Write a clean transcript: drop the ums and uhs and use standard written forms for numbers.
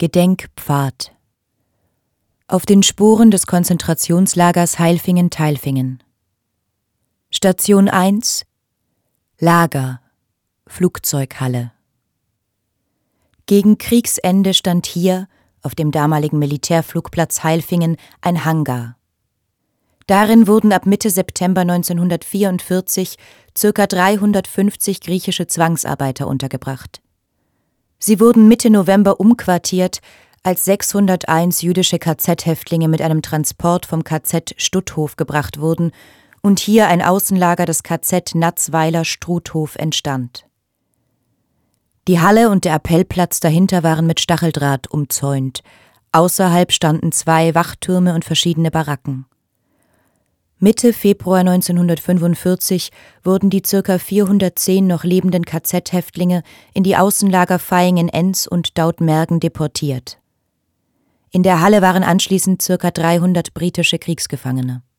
Gedenkpfad. Auf den Spuren des Konzentrationslagers Heilfingen-Tailfingen. Station 1: Lager, Flugzeughalle. Gegen Kriegsende stand hier, auf dem damaligen Militärflugplatz Heilfingen, ein Hangar. Darin wurden ab Mitte September 1944 ca. 350 griechische Zwangsarbeiter untergebracht. Sie wurden Mitte November umquartiert, als 601 jüdische KZ-Häftlinge mit einem Transport vom KZ Stutthof gebracht wurden und hier ein Außenlager des KZ Natzweiler-Struthof entstand. Die Halle und der Appellplatz dahinter waren mit Stacheldraht umzäunt. Außerhalb standen 2 Wachtürme und verschiedene Baracken. Mitte Februar 1945 wurden die ca. 410 noch lebenden KZ-Häftlinge in die Außenlager Vaihingen-Enz und Dautmergen deportiert. In der Halle waren anschließend ca. 300 britische Kriegsgefangene.